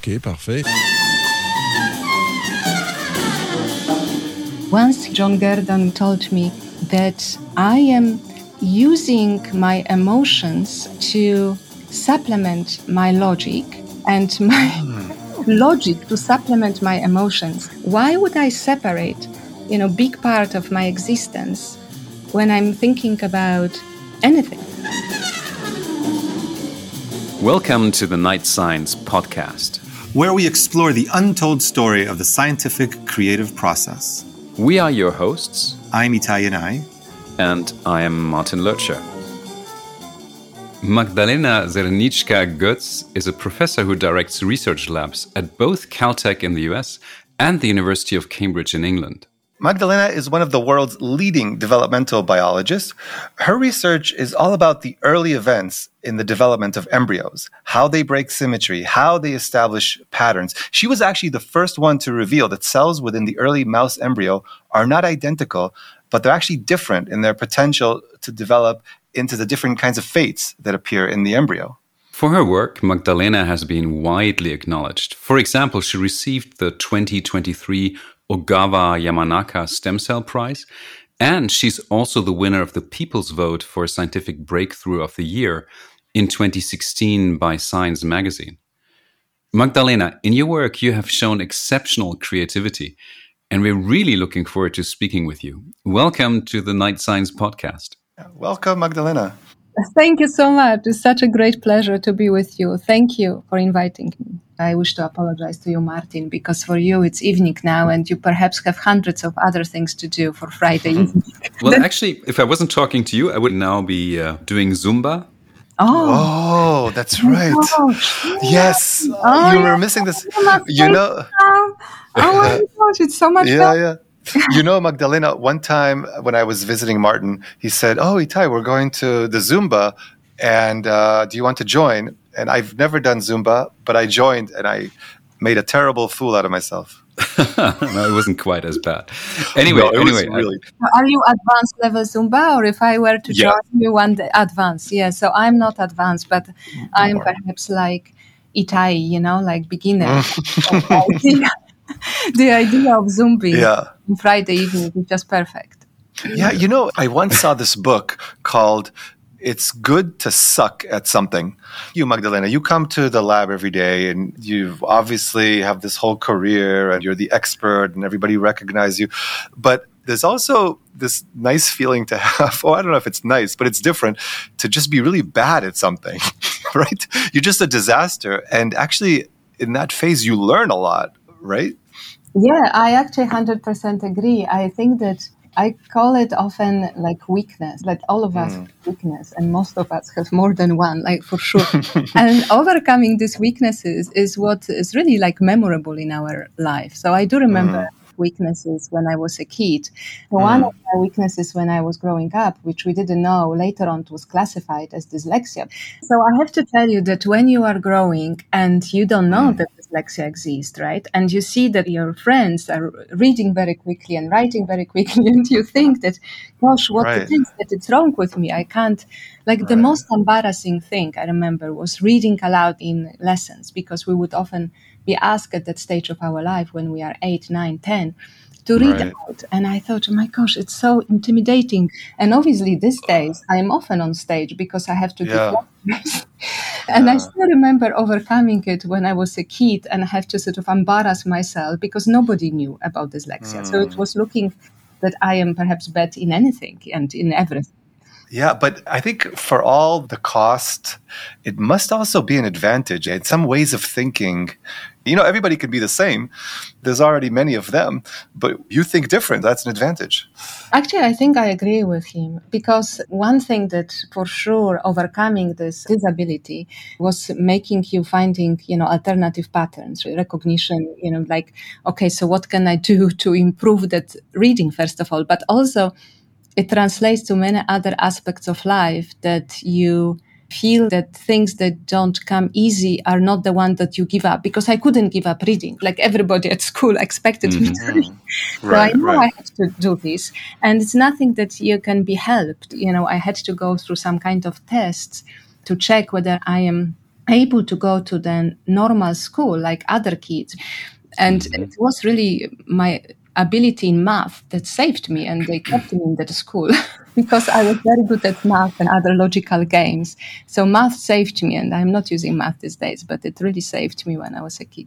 OK, parfait. Once John Gurdon told me that I am using my emotions to supplement my logic and my logic to supplement my emotions. Why would I separate, big part of my existence when I'm thinking about anything? Welcome to the Night Science Podcast, where we explore the untold story of the scientific creative process. We are your hosts. I'm Itai Yanai. And I am Martin Lötscher. Magdalena Zerniczka-Götz is a professor who directs research labs at both Caltech in the US and the University of Cambridge in England. Magdalena is one of the world's leading developmental biologists. Her research is all about the early events in the development of embryos, how they break symmetry, how they establish patterns. She was actually the first one to reveal that cells within the early mouse embryo are not identical, but they're actually different in their potential to develop into the different kinds of fates that appear in the embryo. For her work, Magdalena has been widely acknowledged. For example, she received the 2023 Ogawa Yamanaka Stem Cell Prize, and she's also the winner of the People's Vote for Scientific Breakthrough of the Year in 2016 by Science magazine. Magdalena, in your work, you have shown exceptional creativity, and we're really looking forward to speaking with you. Welcome to the Night Science Podcast. Welcome, Magdalena. Thank you so much. It's such a great pleasure to be with you. Thank you for inviting me. I wish to apologize to you, Martin, because for you it's evening now and you perhaps have hundreds of other things to do for Friday evening. Well, actually, if I wasn't talking to you, I would now be doing Zumba. Oh, that's right. Yes. You were missing this. Oh my gosh, it's so much fun. Yeah. Magdalena, one time when I was visiting Martin, he said, "Oh, Itai, we're going to the Zumba, and do you want to join?" And I've never done Zumba, but I joined, and I made a terrible fool out of myself. No, it wasn't quite as bad. Anyway, really. Are you advanced level Zumba, or if I were to join you one day, advanced? Yeah, so I'm not advanced, but I'm perhaps like Itai, like beginner. The idea of Zumba on Friday evening is just perfect. Yeah, I once saw this book called It's Good to Suck at Something. You, Magdalena, you come to the lab every day and you obviously have this whole career and you're the expert and everybody recognizes you. But there's also this nice feeling to have, I don't know if it's nice, but it's different, to just be really bad at something, right? You're just a disaster. And actually, in that phase, you learn a lot, right? Yeah, I actually 100% agree. I think that I call it often like weakness, like all of us have weakness, and most of us have more than one, like for sure. And overcoming these weaknesses is what is really like memorable in our life. So I do remember weaknesses when I was a kid. One of my weaknesses when I was growing up, which we didn't know, later on it was classified as dyslexia. So I have to tell you that when you are growing and you don't know that dyslexia exists, right? And you see that your friends are reading very quickly and writing very quickly, and you think that, gosh, what it is that it's wrong with me? I can't. The most embarrassing thing I remember was reading aloud in lessons, because we would often be asked at that stage of our life when we are 8, 9, 10 to read out. And I thought, oh my gosh, it's so intimidating. And obviously these days I am often on stage because I have to give lectures. And I still remember overcoming it when I was a kid and I have to sort of embarrass myself because nobody knew about dyslexia. So it was looking that I am perhaps bad in anything and in everything. Yeah, but I think for all the cost, it must also be an advantage. In some ways of thinking, everybody can be the same. There's already many of them, but you think different. That's an advantage. Actually, I think I agree with him, because one thing that for sure overcoming this disability was making you finding, alternative patterns, recognition, okay, so what can I do to improve that reading, first of all, but also it translates to many other aspects of life that you feel that things that don't come easy are not the one that you give up, because I couldn't give up reading. Like everybody at school expected me to read. So I know I had to do this. And it's nothing that you can be helped. I had to go through some kind of tests to check whether I am able to go to the normal school like other kids. And it was really my ability in math that saved me, and they kept me in that school because I was very good at math and other logical games. So math saved me, and I'm not using math these days, but it really saved me when I was a kid.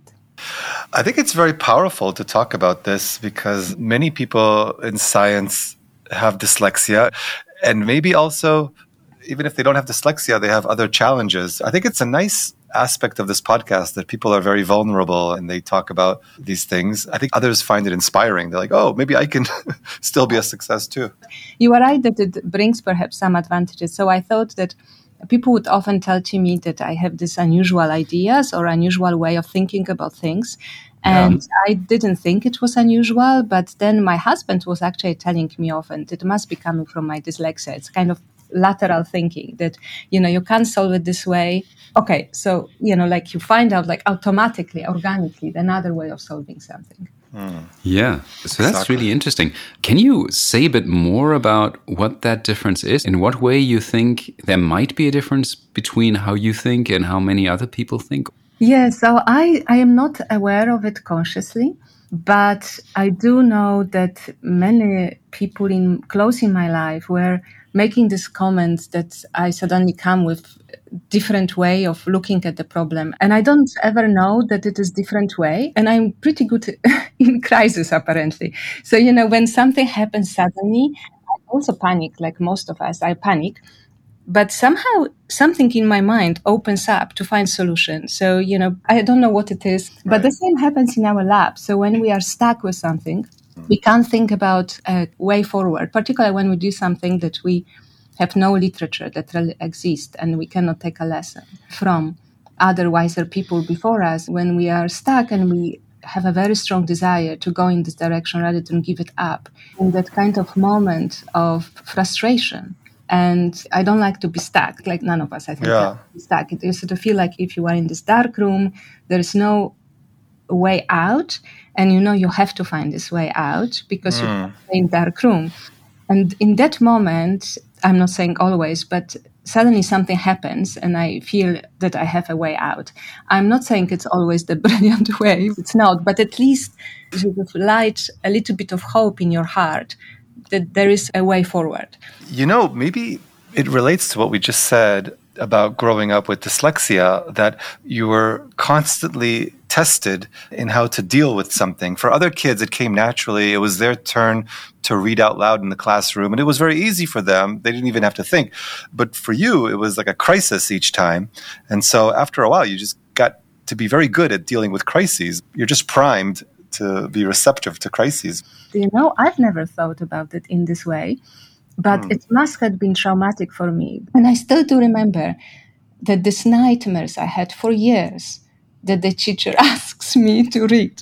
I think it's very powerful to talk about this because many people in science have dyslexia, and maybe also, even if they don't have dyslexia, they have other challenges. I think it's a nice aspect of this podcast that people are very vulnerable and they talk about these things. I think others find it inspiring. They're like, oh, maybe I can still be a success too. You are right that it brings perhaps some advantages. So I thought that people would often tell to me that I have these unusual ideas or unusual way of thinking about things. And I didn't think it was unusual, but then my husband was actually telling me often that it must be coming from my dyslexia. It's kind of lateral thinking that, you can't solve it this way. Okay, so, like you find out like automatically, organically, another way of solving something. Yeah, so that's really interesting. Can you say a bit more about what that difference is? In what way you think there might be a difference between how you think and how many other people think? Yeah, so I am not aware of it consciously, but I do know that many people close in my life were making this comment that I suddenly come with different way of looking at the problem. And I don't ever know that it is different way. And I'm pretty good in crisis, apparently. So, when something happens suddenly, I also panic, like most of us, I panic. But somehow something in my mind opens up to find solutions. So, I don't know what it is, but the same happens in our lab. So when we are stuck with something, we can't think about a way forward, particularly when we do something that we have no literature that really exists and we cannot take a lesson from other wiser people before us. When we are stuck and we have a very strong desire to go in this direction rather than give it up, in that kind of moment of frustration. And I don't like to be stuck, like none of us, I think, like to be stuck. It used to feel like if you are in this dark room, there is no way out, and you have to find this way out because you're in dark room. And in that moment, I'm not saying always, but suddenly something happens and I feel that I have a way out. I'm not saying it's always the brilliant way, it's not, but at least you light a little bit of hope in your heart that there is a way forward. Maybe it relates to what we just said about growing up with dyslexia, that you were constantly tested in how to deal with something. For other kids, it came naturally. It was their turn to read out loud in the classroom, and it was very easy for them. They didn't even have to think. But for you, it was like a crisis each time. And so after a while, you just got to be very good at dealing with crises. You're just primed to be receptive to crises. I've never thought about it in this way, but it must have been traumatic for me. And I still do remember that these nightmares I had for years, that the teacher asks me to read,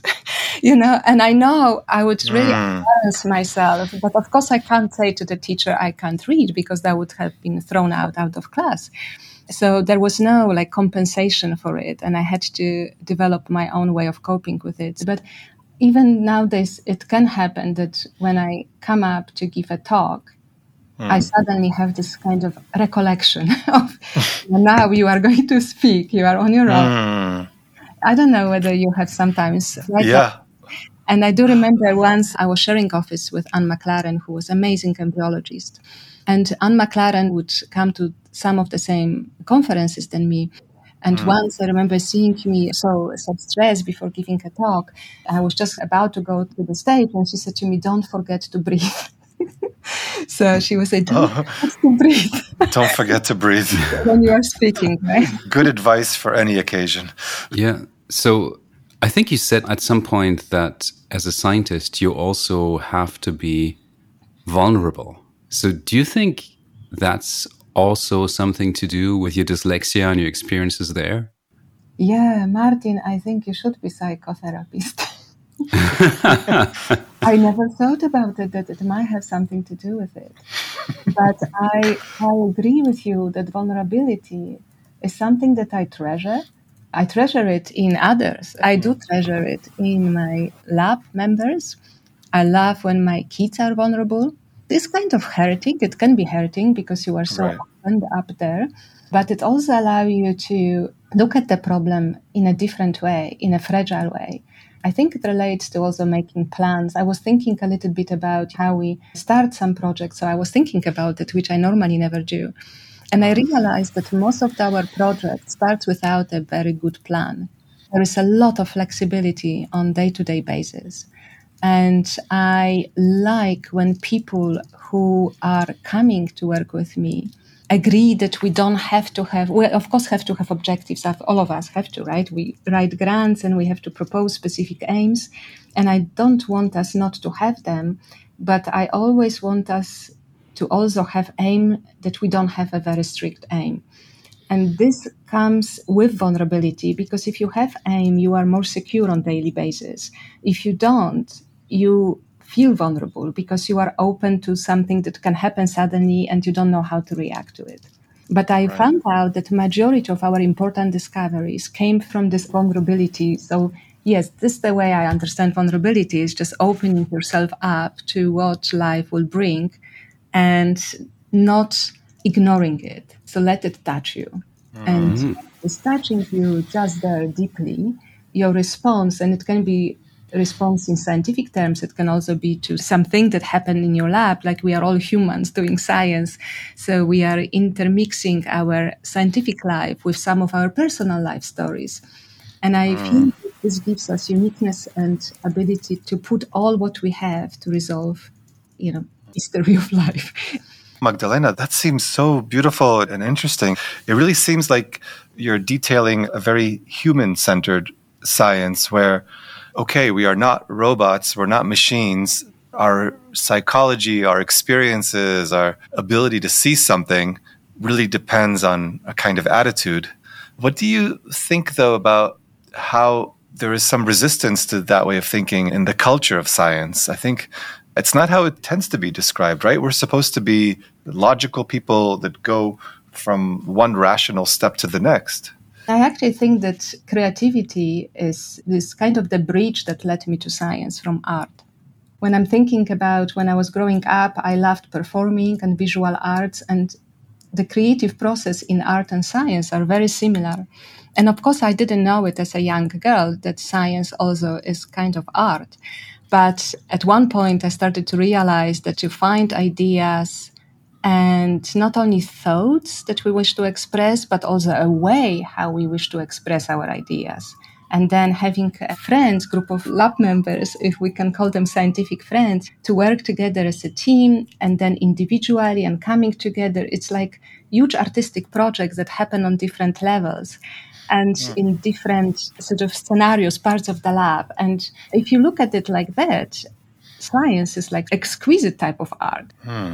and I know I would really embarrass myself, but of course I can't say to the teacher I can't read because that would have been thrown out of class. So there was no compensation for it, and I had to develop my own way of coping with it. But even nowadays, it can happen that when I come up to give a talk, I suddenly have this kind of recollection of now you are going to speak, you are on your own. I don't know whether you have sometimes like that. And I do remember once I was sharing office with Anne McLaren, who was an amazing embryologist. And Anne McLaren would come to some of the same conferences than me. And once I remember seeing me so stressed before giving a talk, I was just about to go to the stage and she said to me, don't forget to breathe. So she would say, don't forget to breathe. Don't forget to breathe. When you are speaking, right? Good advice for any occasion. Yeah. So I think you said at some point that as a scientist, you also have to be vulnerable. So do you think that's also something to do with your dyslexia and your experiences there? Yeah, Martin, I think you should be psychotherapist. I never thought about it, that it might have something to do with it. But I agree with you that vulnerability is something that I treasure. I treasure it in others. I do treasure it in my lab members. I love when my kids are vulnerable. It's kind of hurting. It can be hurting because you are so opened up there. But it also allows you to look at the problem in a different way, in a fragile way. I think it relates to also making plans. I was thinking a little bit about how we start some projects. So I was thinking about it, which I normally never do. And I realized that most of our projects start without a very good plan. There is a lot of flexibility on day-to-day basis. And I like when people who are coming to work with me agree that we don't have to have, we of course have to have objectives. All of us have to, right? We write grants and we have to propose specific aims. And I don't want us not to have them, but I always want us to also have aim that we don't have a very strict aim. And this comes with vulnerability, because if you have aim, you are more secure on daily basis. If you don't, you feel vulnerable because you are open to something that can happen suddenly and you don't know how to react to it. But I found out that majority of our important discoveries came from this vulnerability. So yes, this is the way I understand vulnerability, is just opening yourself up to what life will bring and not ignoring it. So let it touch you. And it's touching you just there deeply, your response, and it can be response in scientific terms. It can also be to something that happened in your lab, like we are all humans doing science. So we are intermixing our scientific life with some of our personal life stories. And I feel this gives us uniqueness and ability to put all what we have to resolve, history of life. Magdalena, that seems so beautiful and interesting. It really seems like you're detailing a very human-centered science where, okay, we are not robots, we're not machines. Our psychology, our experiences, our ability to see something really depends on a kind of attitude. What do you think, though, about how there is some resistance to that way of thinking in the culture of science? I think it's not how it tends to be described, right? We're supposed to be logical people that go from one rational step to the next. I actually think that creativity is this kind of the bridge that led me to science from art. When I'm thinking about when I was growing up, I loved performing and visual arts, and the creative process in art and science are very similar. And of course, I didn't know it as a young girl that science also is kind of art. But at one point, I started to realize that you find ideas and not only thoughts that we wish to express, but also a way how we wish to express our ideas. And then having a friends, group of lab members, if we can call them scientific friends, to work together as a team and then individually and coming together. It's like huge artistic projects that happen on different levels and in different sort of scenarios, parts of the lab. And if you look at it like that, science is like exquisite type of art.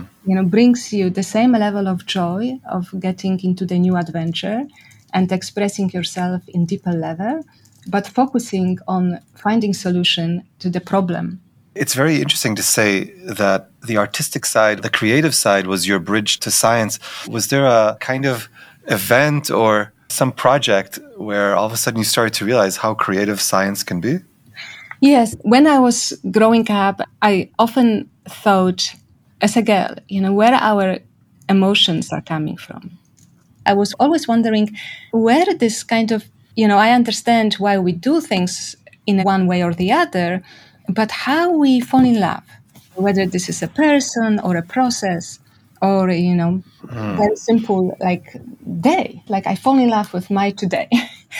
Brings you the same level of joy of getting into the new adventure and expressing yourself in deeper level, but focusing on finding solution to the problem. It's very interesting to say that the artistic side, the creative side, was your bridge to science. Was there a kind of event or some project where all of a sudden you started to realize how creative science can be? Yes. When I was growing up, I often thought, as a girl, where our emotions are coming from. I was always wondering where this kind of, I understand why we do things in one way or the other, but how we fall in love, whether this is a person or a process or, very simple, like day, like I fall in love with my today.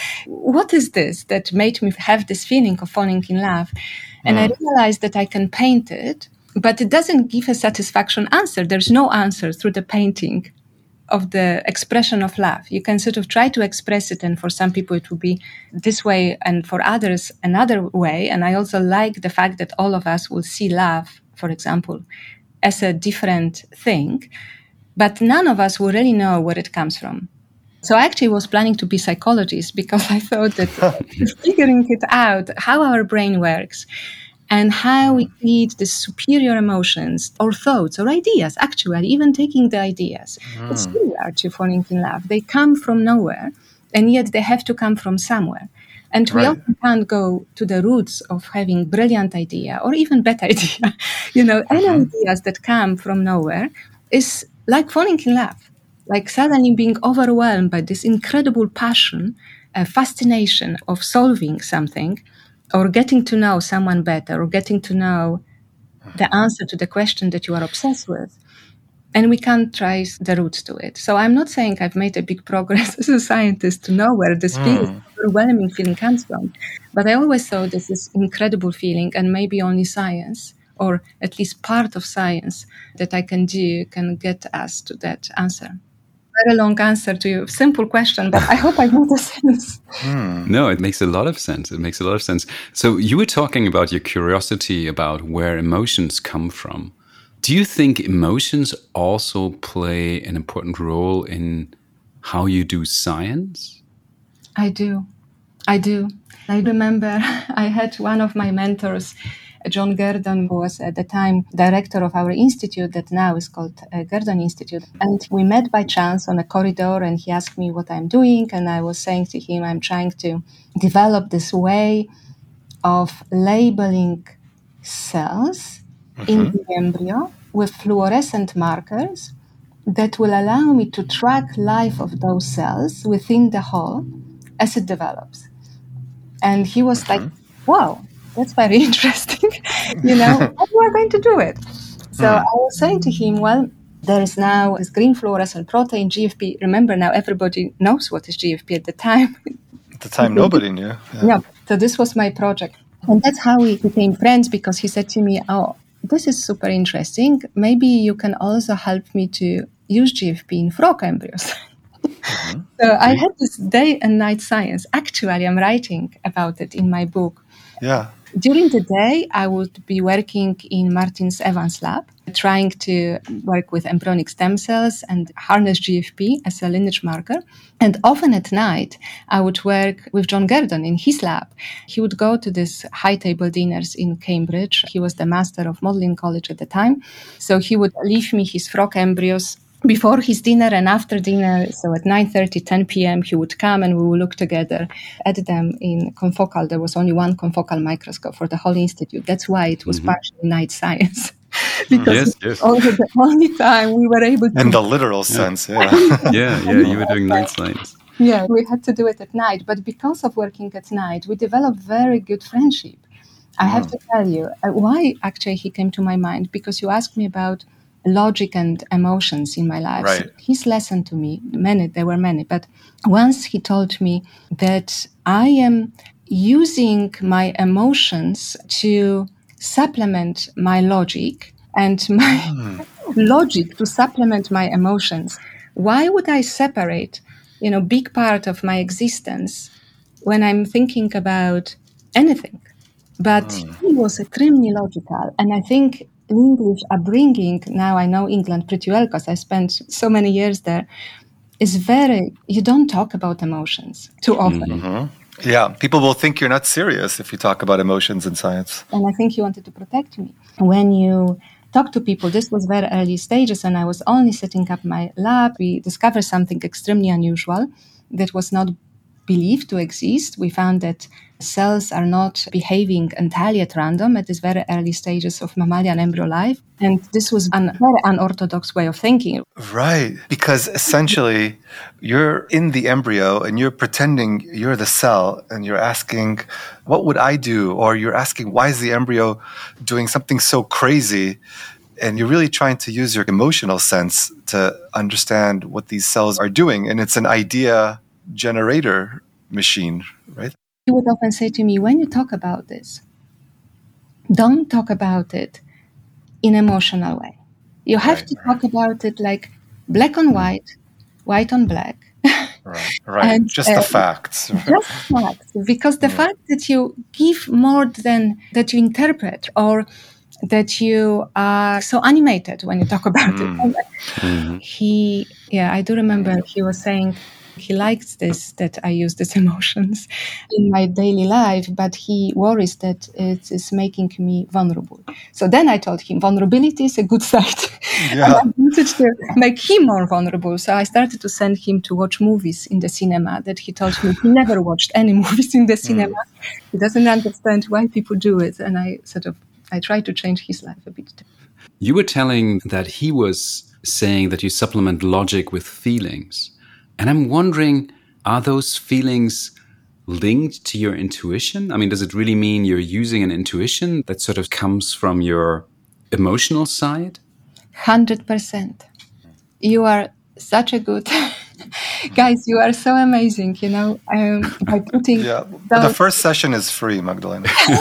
What is this that made me have this feeling of falling in love? And I realized that I can paint it, but it doesn't give a satisfaction answer. There's no answer through the painting of the expression of love. You can sort of try to express it, and for some people it will be this way, and for others another way. And I also like the fact that all of us will see love, for example, as a different thing, but none of us will really know where it comes from. So I actually was planning to be a psychologist because I thought that figuring it out, how our brain works and how we create these superior emotions or thoughts or ideas, actually, even taking the ideas. It's similar to falling in love. They come from nowhere, and yet they have to come from somewhere. And we often can't go to the roots of having brilliant idea or even bad idea. Any ideas that come from nowhere is like falling in love. Like suddenly being overwhelmed by this incredible passion a fascination of solving something or getting to know someone better or getting to know the answer to the question that you are obsessed with. And we can't trace the roots to it. So I'm not saying I've made a big progress as a scientist to know where this feeling, overwhelming feeling comes from. But I always thought this is incredible feeling, and maybe only science, or at least part of science that I can do, can get us to that answer. Very long answer to your simple question, but I hope I made sense. No, it makes a lot of sense. It makes a lot of sense. So you were talking about your curiosity about where emotions come from. Do you think emotions also play an important role in how you do science? I do. I remember I had one of my mentors, John Gurdon, who was at the time director of our institute that now is called Gurdon Institute. And we met by chance on a corridor, and he asked me what I'm doing. And I was saying to him, I'm trying to develop this way of labeling cells in the embryo with fluorescent markers that will allow me to track life of those cells within the whole as it develops. And he was like, wow, that's very interesting. How you are going to do it? So I was saying to him, well, there is now this green fluorescent protein, GFP. Remember, now everybody knows what is GFP at the time. At the time, nobody knew. Yeah. So this was my project. And that's how we became friends, because he said to me, oh, this is super interesting. Maybe you can also help me to use GFP in frog embryos. So I had this day and night science. Actually, I'm writing about it in my book. Yeah. During the day, I would be working in Martins Evans' lab, trying to work with embryonic stem cells and harness GFP as a lineage marker. And often at night, I would work with John Gurdon in his lab. He would go to these high table dinners in Cambridge. He was the master of Magdalene College at the time. So he would leave me his frog embryos before his dinner and after dinner. So at 9:30, 10 p.m., he would come and we would look together at them in confocal. There was only one confocal microscope for the whole institute. That's why it was partially night science. Because over the only time we were able to... In the literal sense, you were doing night science. Yeah, we had to do it at night. But because of working at night, we developed very good friendship. I have to tell you why actually he came to my mind, because you asked me about logic and emotions in my life. Right. So his lesson to me, there were many, but once he told me that I am using my emotions to supplement my logic and my logic to supplement my emotions. Why would I separate, big part of my existence when I'm thinking about anything? But he was extremely logical, and I think English upbringing, now I know England pretty well because I spent so many years there, is you don't talk about emotions too often. Yeah, people will think you're not serious if you talk about emotions in science. And I think he wanted to protect me. When you talk to people, this was very early stages, and I was only setting up my lab. We discovered something extremely unusual that was not believed to exist. We found that cells are not behaving entirely at random at these very early stages of mammalian embryo life. And this was a very unorthodox way of thinking. Right, because essentially you're in the embryo and you're pretending you're the cell and you're asking, what would I do? Or you're asking, why is the embryo doing something so crazy? And you're really trying to use your emotional sense to understand what these cells are doing. And it's an idea generator machine, right? He would often say to me, when you talk about this, don't talk about it in an emotional way. You have to talk about it like black on white, white on black. Right. And, just the facts. Just facts. Because the fact that you give more than that you interpret, or that you are so animated when you talk about it. I do remember he was saying, he likes this, that I use these emotions in my daily life, but he worries that it is making me vulnerable. So then I told him vulnerability is a good side. Yeah. And I wanted to make him more vulnerable. So I started to send him to watch movies in the cinema that he told me he never watched any movies in the cinema. He doesn't understand why people do it. And I tried to change his life a bit. You were telling that he was saying that you supplement logic with feelings. And I'm wondering, are those feelings linked to your intuition? I mean, does it really mean you're using an intuition that sort of comes from your emotional side? 100%. You are such a good... Guys, you are so amazing, by putting... Yeah, but the first session is free, Magdalena. I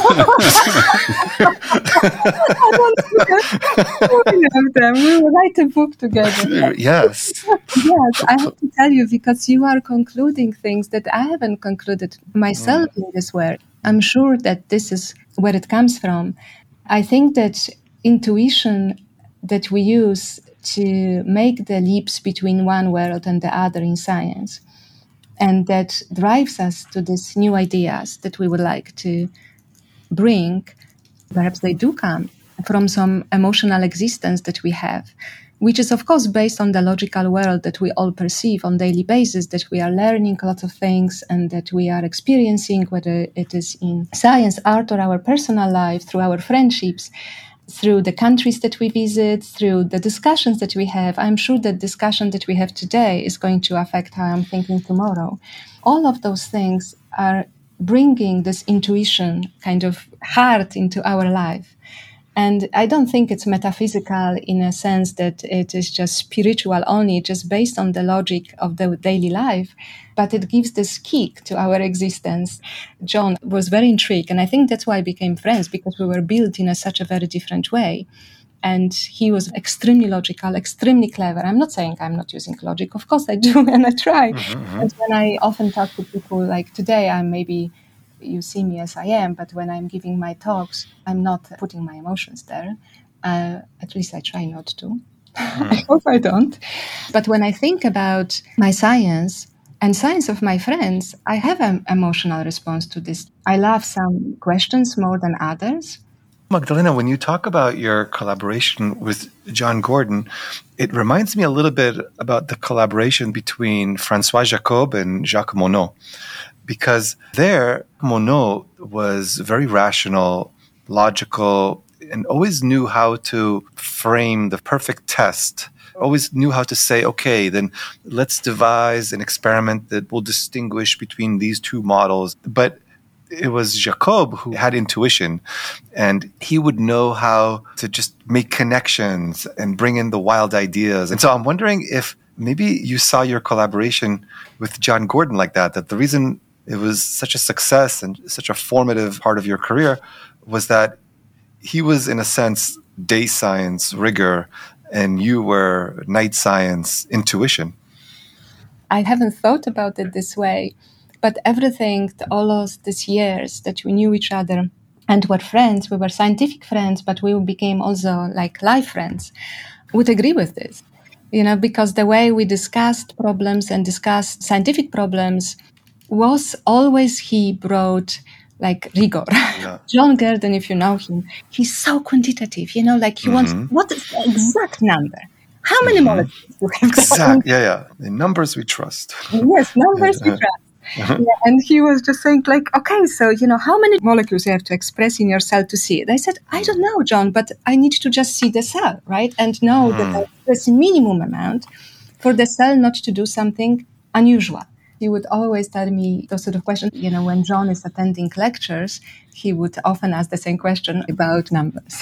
love them. We will write a book together. Yes. Yes, I have to tell you, because you are concluding things that I haven't concluded myself in this work. I'm sure that this is where it comes from. I think that intuition that we use to make the leaps between one world and the other in science, and that drives us to these new ideas that we would like to bring, perhaps they do come from some emotional existence that we have, which is, of course, based on the logical world that we all perceive on a daily basis, that we are learning a lot of things and that we are experiencing, whether it is in science, art, or our personal life, through our friendships, through the countries that we visit, through the discussions that we have. I'm sure that discussion that we have today is going to affect how I'm thinking tomorrow. All of those things are bringing this intuition kind of heart into our life. And I don't think it's metaphysical in a sense that it is just spiritual only, just based on the logic of the daily life, but it gives this kick to our existence. John was very intrigued, and I think that's why we became friends, because we were built in such a very different way. And he was extremely logical, extremely clever. I'm not saying I'm not using logic. Of course I do, and I try. Mm-hmm. And when I often talk to people, like today, I'm maybe... you see me as I am, but when I'm giving my talks, I'm not putting my emotions there. At least I try not to. I hope I don't. But when I think about my science and science of my friends, I have an emotional response to this. I love some questions more than others. Magdalena, when you talk about your collaboration with John Gurdon, it reminds me a little bit about the collaboration between François Jacob and Jacques Monod. Because there, Monod was very rational, logical, and always knew how to frame the perfect test, always knew how to say, okay, then let's devise an experiment that will distinguish between these two models. But it was Jacob who had intuition, and he would know how to just make connections and bring in the wild ideas. And so I'm wondering if maybe you saw your collaboration with John Gurdon like that the reason it was such a success and such a formative part of your career was that he was, in a sense, day science rigor, and you were night science intuition. I haven't thought about it this way, but everything, all of these years that we knew each other and were friends, we were scientific friends, but we became also like life friends, would agree with this. Because the way we discussed problems and discussed scientific problems was always, he brought like rigor. Yeah. John Gurdon, if you know him, he's so quantitative, he wants, what is the exact number? How many molecules do you have? Exact, yeah. The numbers we trust. Yes, numbers we trust. Yeah, and he was just saying okay, so, how many molecules you have to express in your cell to see it? I said, I don't know, John, but I need to just see the cell, right? And know that there's a minimum amount for the cell not to do something unusual. He would always tell me those sort of questions. When John is attending lectures, he would often ask the same question about numbers.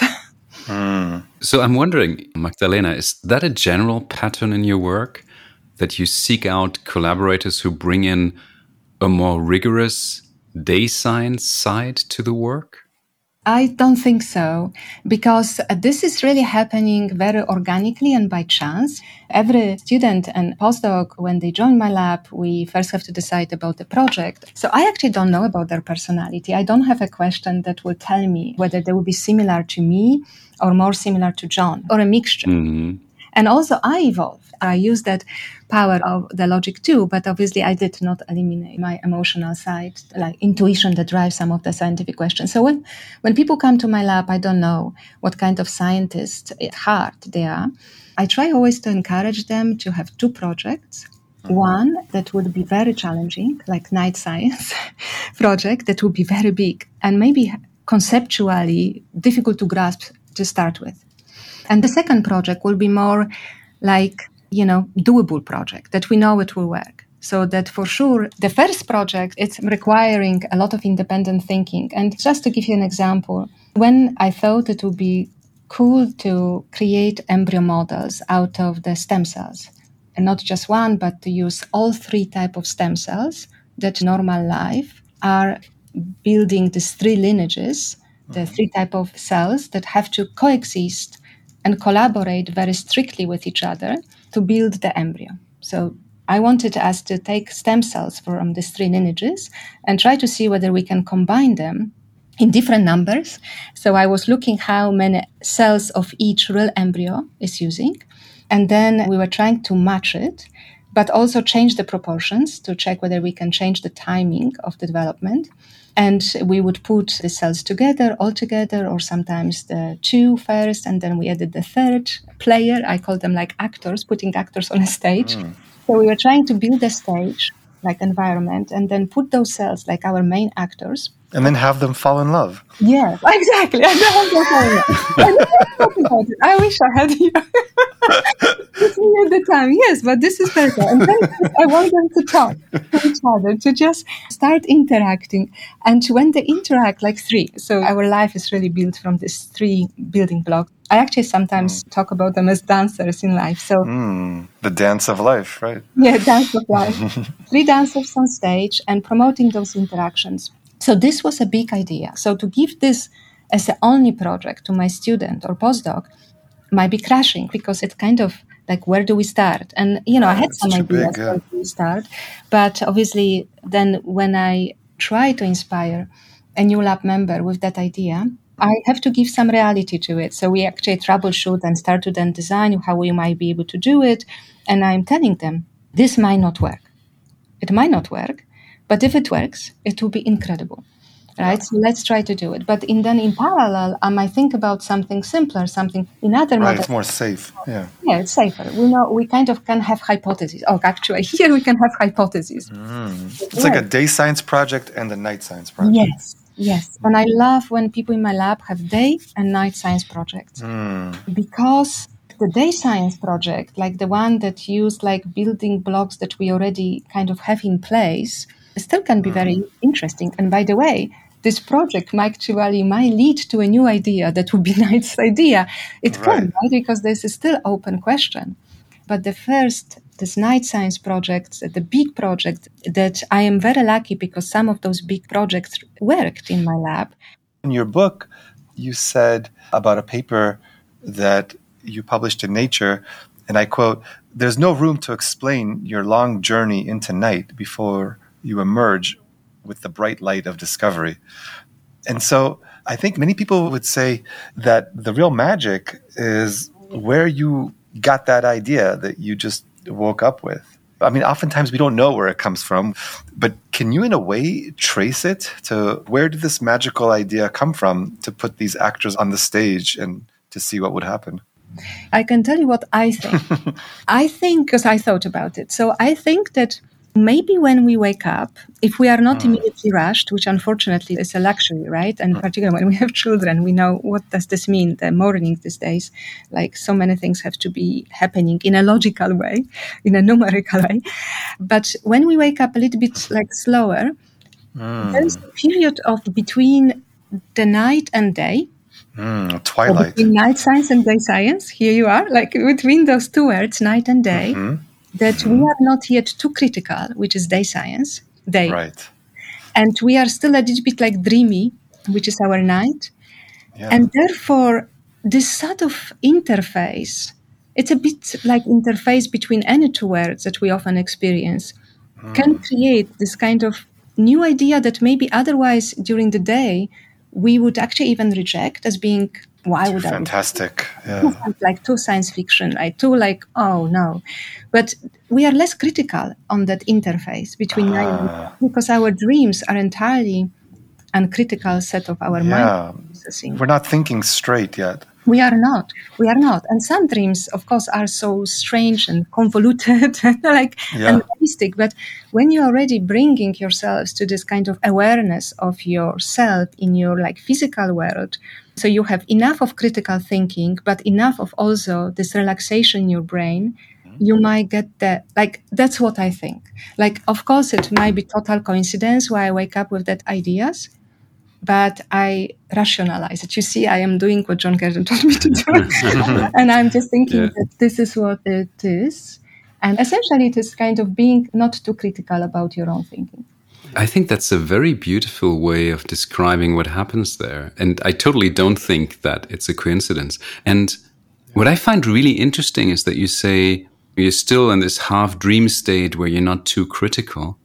So I'm wondering, Magdalena, is that a general pattern in your work, that you seek out collaborators who bring in a more rigorous day science side to the work? I don't think so, because this is really happening very organically and by chance. Every student and postdoc, when they join my lab, we first have to decide about the project. So I actually don't know about their personality. I don't have a question that will tell me whether they will be similar to me or more similar to John, or a mixture. Mm-hmm. And also I evolved. I use that power of the logic too, but obviously I did not eliminate my emotional side, like intuition that drives some of the scientific questions. So when people come to my lab, I don't know what kind of scientist at heart they are. I try always to encourage them to have two projects. One that would be very challenging, like night science project that would be very big and maybe conceptually difficult to grasp to start with. And the second project will be more like, doable project that we know it will work. So that for sure, the first project, it's requiring a lot of independent thinking. And just to give you an example, when I thought it would be cool to create embryo models out of the stem cells, and not just one, but to use all 3 types of stem cells that normal life are building these 3 lineages, the 3 types of cells that have to coexist and collaborate very strictly with each other to build the embryo. So I wanted us to take stem cells from these 3 lineages and try to see whether we can combine them in different numbers. So I was looking how many cells of each real embryo is using. And then we were trying to match it, but also change the proportions to check whether we can change the timing of the development. And we would put the cells all together, or sometimes the 2 first, and then we added the 3rd player. I call them like actors, putting actors on a stage. So we were trying to build a stage, like environment, and then put those cells like our main actors. And then have them fall in love. Yes, exactly. I wish I had you. It's me at the time. Yes, but this is better. And then I want them to talk to each other, to just start interacting. And when they interact, like 3. So our life is really built from these 3 building blocks. I actually sometimes talk about them as dancers in life. So the dance of life, right? Yeah, dance of life. 3 dancers on stage and promoting those interactions. So this was a big idea. So to give this as the only project to my student or postdoc might be crashing, because it's kind of like, where do we start? And, I had some ideas where do we start. But obviously, then when I try to inspire a new lab member with that idea, I have to give some reality to it. So we actually troubleshoot and start to then design how we might be able to do it. And I'm telling them, this might not work. It might not work. But if it works, it will be incredible, right? So let's try to do it. But in parallel, I might think about something simpler, something in other models. It's more safe. Yeah, it's safer. We know we kind of can have hypotheses. Oh, actually, here we can have hypotheses. It's like a day science project and a night science project. Yes. And I love when people in my lab have day and night science projects, because the day science project, like the one that used like building blocks that we already kind of have in place, still can be very interesting. And by the way, this project might lead to a new idea that would be a nice idea. It can, right? Because this is still open question. But this night science project, the big project that I am very lucky because some of those big projects worked in my lab. In your book, you said about a paper that you published in Nature, and I quote, "There's no room to explain your long journey into night before you emerge with the bright light of discovery." And so I think many people would say that the real magic is where you got that idea that you just woke up with. I mean, oftentimes we don't know where it comes from, but can you in a way trace it to where did this magical idea come from to put these actors on the stage and to see what would happen? I can tell you what I think. I think, because I thought about it. So I think that maybe when we wake up, if we are not immediately rushed, which unfortunately is a luxury, right? And particularly when we have children, we know what does this mean, the morning these days. Like so many things have to be happening in a logical way, in a numerical way. But when we wake up a little bit like slower, there is a period of between the night and day. Twilight. Between night science and day science, here you are, like between those 2 words, night and day. That we are not yet too critical, which is day science, day. Right. And we are still a little bit like dreamy, which is our night. Yeah. And therefore, this sort of interface, it's a bit like interface between any 2 words that we often experience, can create this kind of new idea that maybe otherwise during the day, we would actually even reject as being, why would fantastic. Yeah. Like too science fiction, right? Too like, oh no. But we are less critical on that interface between because our dreams are entirely uncritical set of our mind processing. We're not thinking straight yet. We are not. And some dreams, of course, are so strange and convoluted and unrealistic. But when you're already bringing yourselves to this kind of awareness of yourself in your like physical world, so you have enough of critical thinking, but enough of also this relaxation in your brain, you might get that. Like, that's what I think. Like, of course, it might be total coincidence why I wake up with that ideas, but I rationalize it. You see, I am doing what John Gurdon told me to do. And I'm just thinking that this is what it is. And essentially, it is kind of being not too critical about your own thinking. I think that's a very beautiful way of describing what happens there. And I totally don't think that it's a coincidence. And what I find really interesting is that you say you're still in this half dream state where you're not too critical.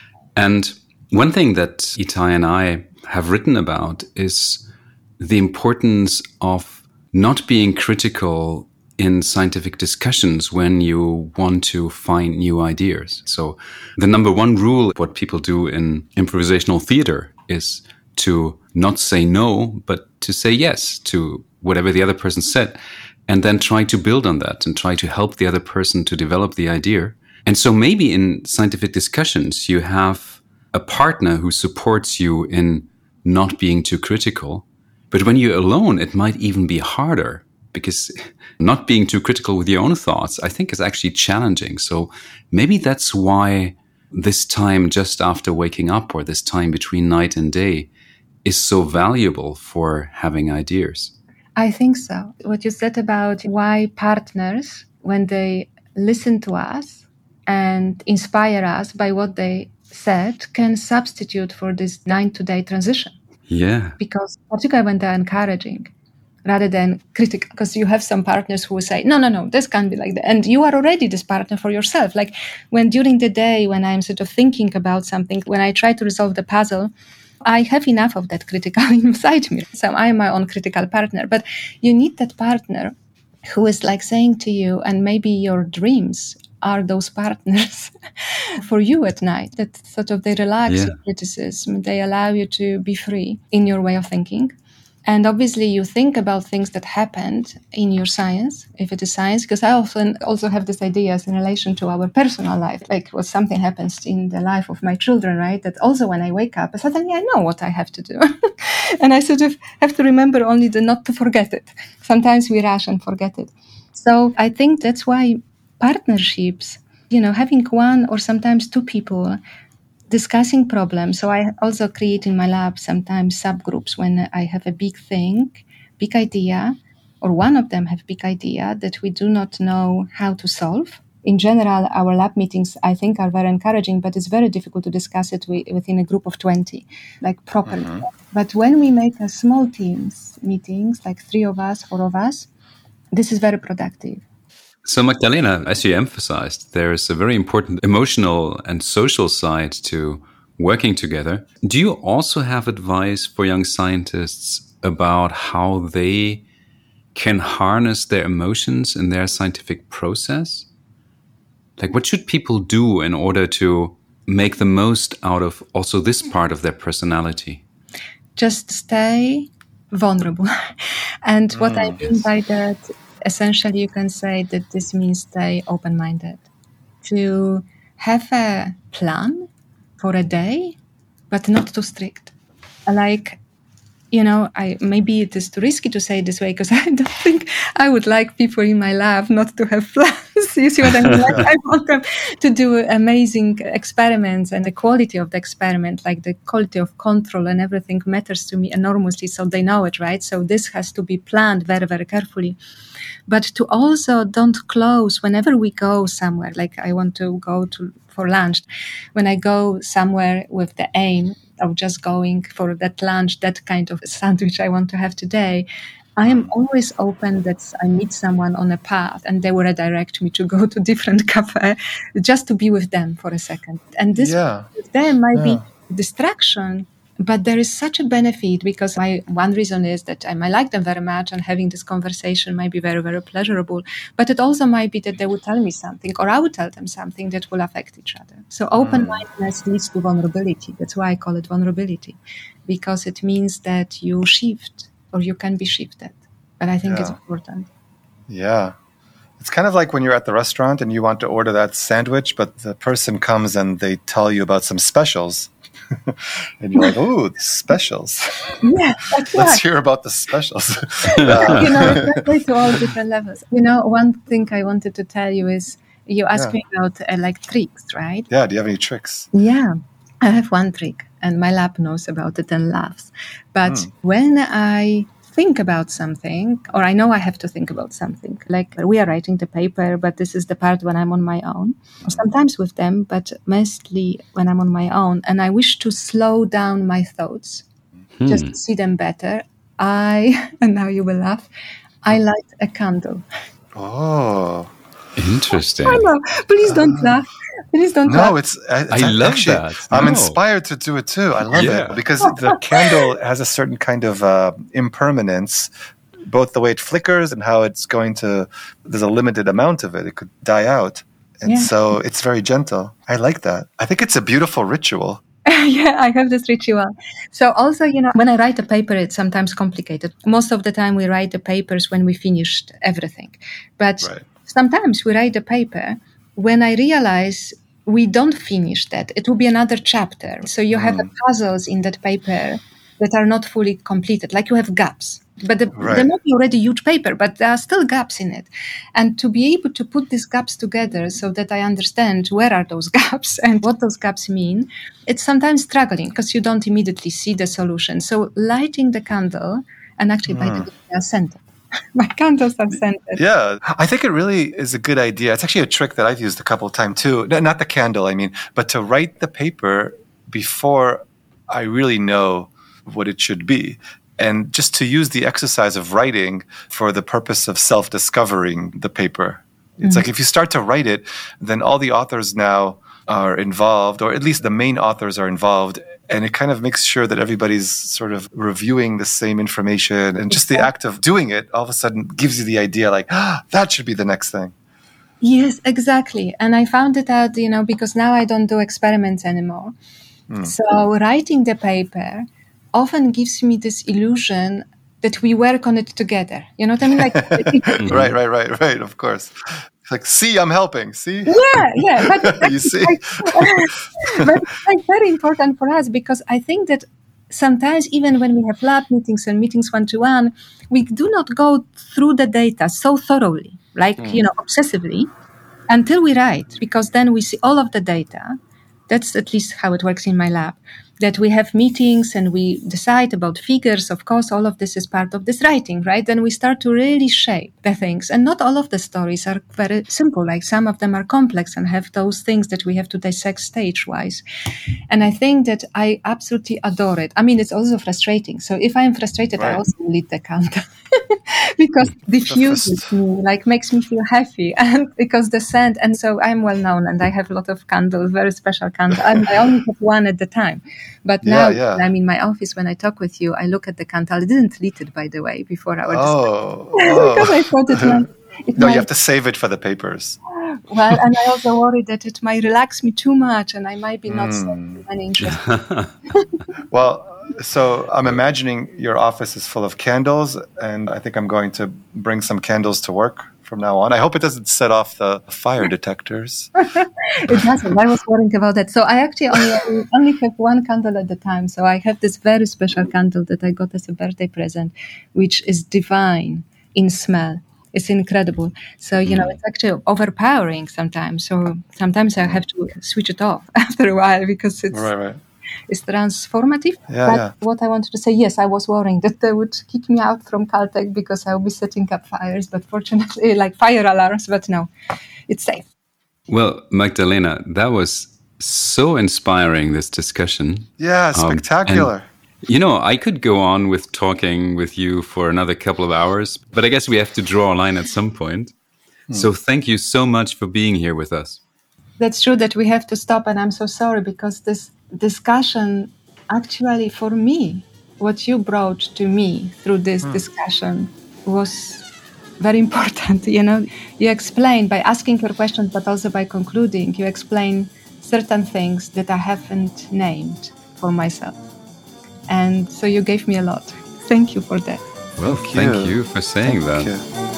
And one thing that Itai and I have written about is the importance of not being critical in scientific discussions when you want to find new ideas. So the number one rule, what people do in improvisational theater, is to not say no, but to say yes to whatever the other person said, and then try to build on that and try to help the other person to develop the idea. And so maybe in scientific discussions, you have a partner who supports you in not being too critical. But when you're alone, it might even be harder, because not being too critical with your own thoughts, I think, is actually challenging. So maybe that's why this time just after waking up, or this time between night and day, is so valuable for having ideas. I think so. What you said about why partners, when they listen to us and inspire us by what they said, can substitute for this night-to-day transition. Yeah. Because particularly when they're encouraging rather than critical, because you have some partners who will say, no, this can't be like that. And you are already this partner for yourself. Like when during the day, when I'm sort of thinking about something, when I try to resolve the puzzle, I have enough of that critical inside me. So I'm my own critical partner. But you need that partner who is like saying to you, and maybe your dreams are those partners for you at night, that sort of they relax your criticism. They allow you to be free in your way of thinking. And obviously you think about things that happened in your science, if it is science, because I often also have these ideas in relation to our personal life, like when something happens in the life of my children, right? That also when I wake up, suddenly I know what I have to do. And I sort of have to remember only not to forget it. Sometimes we rush and forget it. So I think that's why partnerships, having one or sometimes two people discussing problems. So I also create in my lab sometimes subgroups when I have a big thing, big idea, or one of them have big idea that we do not know how to solve. In general, our lab meetings, I think, are very encouraging, but it's very difficult to discuss it within a group of 20, like properly. Mm-hmm. But when we make a small teams meetings, like 3 of us, 4 of us, this is very productive. So Magdalena, as you emphasized, there is a very important emotional and social side to working together. Do you also have advice for young scientists about how they can harness their emotions in their scientific process? Like, what should people do in order to make the most out of also this part of their personality? Just stay vulnerable. And what I mean by that, essentially, you can say that this means stay open-minded. To have a plan for a day, but not too strict. Like, maybe it is too risky to say it this way, because I don't think I would like people in my lab not to have plans. You see what I mean? Like, I want them to do amazing experiments, and the quality of the experiment, like the quality of control and everything matters to me enormously, so they know it, right? So this has to be planned very, very carefully. But to also don't close whenever we go somewhere, like I want to go for lunch. When I go somewhere with the aim of just going for that lunch, that kind of sandwich I want to have today, I am always open that I meet someone on a path and they will redirect me to go to different cafe just to be with them for a second. And this with them might be distraction, but there is such a benefit, because one reason is that I might like them very much and having this conversation might be very, very pleasurable. But it also might be that they would tell me something, or I would tell them something that will affect each other. So open-mindedness leads to vulnerability. That's why I call it vulnerability, because it means that you shift, or you can be shifted. But I think it's important. Yeah. It's kind of like when you're at the restaurant and you want to order that sandwich, but the person comes and they tell you about some specials. And you're like, ooh, the specials. Yeah, that's Let's hear about the specials. It's to all different levels. One thing I wanted to tell you is You asked me about like tricks, right? Yeah, do you have any tricks? Yeah, I have one trick, and my lab knows about it and laughs. But when I think about something, or I know I have to think about something, like we are writing the paper, but this is the part when I'm on my own, or sometimes with them, but mostly when I'm on my own, and I wish to slow down my thoughts, just to see them better, and now you will laugh, I light a candle. Oh, interesting. I know. Please don't laugh. Please don't laugh. No, it's I love actually, that. I'm No. inspired to do it too. I love it because the candle has a certain kind of impermanence, both the way it flickers and how it's going to, there's a limited amount of it. It could die out. And so it's very gentle. I like that. I think it's a beautiful ritual. Yeah, I have this ritual. So also, when I write a paper, it's sometimes complicated. Most of the time we write the papers when we finished everything. But sometimes we write the paper when I realize we don't finish that. It will be another chapter. So you have puzzles in that paper that are not fully completed, like you have gaps. But they might be already huge paper, but there are still gaps in it. And to be able to put these gaps together so that I understand where are those gaps and what those gaps mean, it's sometimes struggling because you don't immediately see the solution. So lighting the candle, and actually by the way, they are scented. My candles are scented. Yeah, I think it really is a good idea. It's actually a trick that I've used a couple of times too. Not the candle, I mean, but to write the paper before I really know what it should be. And just to use the exercise of writing for the purpose of self-discovering the paper. It's like if you start to write it, then all the authors now are involved, or at least the main authors are involved. And it kind of makes sure that everybody's sort of reviewing the same information. And just the act of doing it all of a sudden gives you the idea like, that should be the next thing. Yes, exactly. And I found it out, because now I don't do experiments anymore. So writing the paper often gives me this illusion that we work on it together. You know what I mean? Like Right. Of course. It's like, see, I'm helping. See? Yeah. But you see? but it's like very important for us because I think that sometimes even when we have lab meetings and meetings one-to-one, we do not go through the data so thoroughly, like, obsessively, until we write, because then we see all of the data. That's at least how it works in my lab, that we have meetings and we decide about figures. Of course, all of this is part of this writing, right? Then we start to really shape the things. And not all of the stories are very simple. Like some of them are complex and have those things that we have to dissect stage-wise. And I think that I absolutely adore it. I mean, it's also frustrating. So if I'm frustrated, I also lit the candle. Because diffuses me, like makes me feel happy, and because the scent, and so I'm well known, and I have a lot of candles, very special candles, and I only have one at the time. But now, when I'm in my office, when I talk with you, I look at the candle. I didn't lit it, by the way, before our discussion. Because I thought you have to save it for the papers. Well, and I also worry that it might relax me too much, and I might be not so interested. Well, so I'm imagining your office is full of candles, and I think I'm going to bring some candles to work from now on. I hope it doesn't set off the fire detectors. It doesn't. I was worrying about that. So I actually only have one candle at the time. So I have this very special candle that I got as a birthday present, which is divine in smell. It's incredible. So, it's actually overpowering sometimes. So sometimes I have to switch it off after a while because it's... Right. It's transformative. What I wanted to say, yes, I was worrying that they would kick me out from Caltech because I would be setting up fires, but fortunately, like fire alarms, but no, it's safe. Well, Magdalena, that was so inspiring, this discussion. Yeah, spectacular. I could go on with talking with you for another couple of hours, but I guess we have to draw a line at some point. So thank you so much for being here with us. That's true that we have to stop, and I'm so sorry because this discussion, actually for me, what you brought to me through this discussion was very important. You explain by asking your questions, but also by concluding, you explain certain things that I haven't named for myself. And so you gave me a lot. Thank you for that. Well, thank you for saying that.